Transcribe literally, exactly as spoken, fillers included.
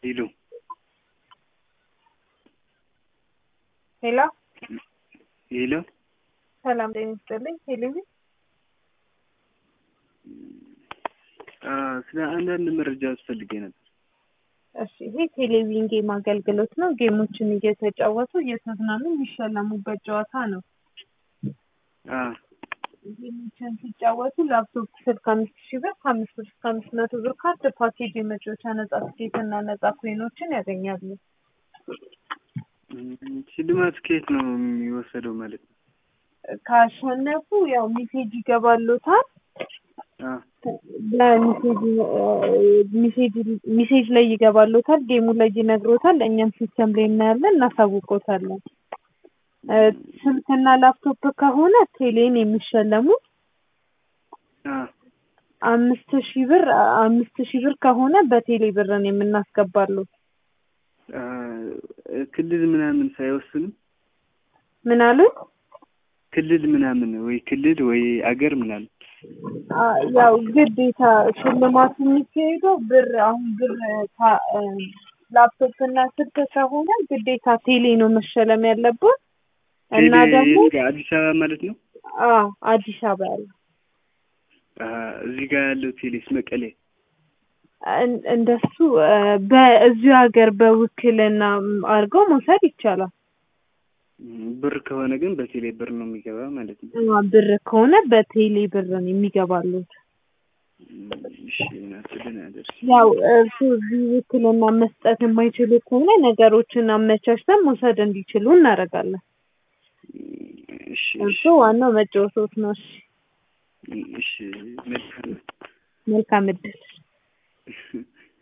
Hello. Hello. Hello. ሰላም ጤና ይስጥልኝ። ሄሎዊ አህ ስለ አንዳንድ መረጃዎች ፈልጌ ነበር። እሺ ይሄ ቴሌቪዥን ጌም አገልግሎት ነው። ጌሞችን እየተጫወቱ እየተዝናኑ የሚሸለሙበት ጨዋታ ነው። አህ ጌሞችን ሲጫወቱ ላፕቶፕ ስልክ አምስት ሺህ ብር ከአምስት ብር እስከ አምስት መቶ ብር ካርድ ፓኬጅ የመጫወቻ ነጻ ትኬትና ነጻ ኮይኖችን ያገኛሉ። ሽልማት ከየት ነው የሚወሰደው ማለት ነው? ካሸነፉ ያው ሜሴጅ ይገባሉታል። አህ ለሜሴጅ ሜሴጅ ሜሴጅ ላይ ይገባሉታል። ጌሙ ላይ ይነግሮታል። እኛም ሲስተም ላይ እናያለን እናሳውቆታለን። ስልክና ላፕቶፕ ከሆነ ቴሌን የሚሸለሙ አህ አምስት ሺህ ብር አምስት ሺህ ብር ከሆነ በቴሌ ብርን የምናስገባሉት። ክልል ምናምን ሳይወስንም ምን አሉ? ክልል ምናምን ወይ ክልል ወይ አገር ምናምን ያው ግዴታ ሽልማቱ የሚካሄደው ብር አሁን ብር ላፕቶፕ እና ስልክ ከሆነ ግዴታ ቴሌ ነው መሸለም ያለበት እና ደግሞ አዲስ አበባ ማለት ነው። አዎ አዲስ አበባ ያለው እዚህ ጋር ያለው ቴሌስ መቀሌ እንደሱ በዚህ ሀገር በውክልና አድርገው መውሰድ ይቻላል። ብር ከሆነ ግን በቴሌ ብር ነው የሚገባ ማለት ነው። አዎ ብር ከሆነ በቴሌ ብር ነው የሚገባሉት። እሺ እናትልን አደርስ ያው እሱ ውክልና መስጠት የማይችሉ ከሆነ ነገሮችን አመቻችተን መውሰድ እንዲችሉ እናደርጋለን። እሺ እሱ ዋናው መጫወት ነው። እሺ መልካም መልካም እድል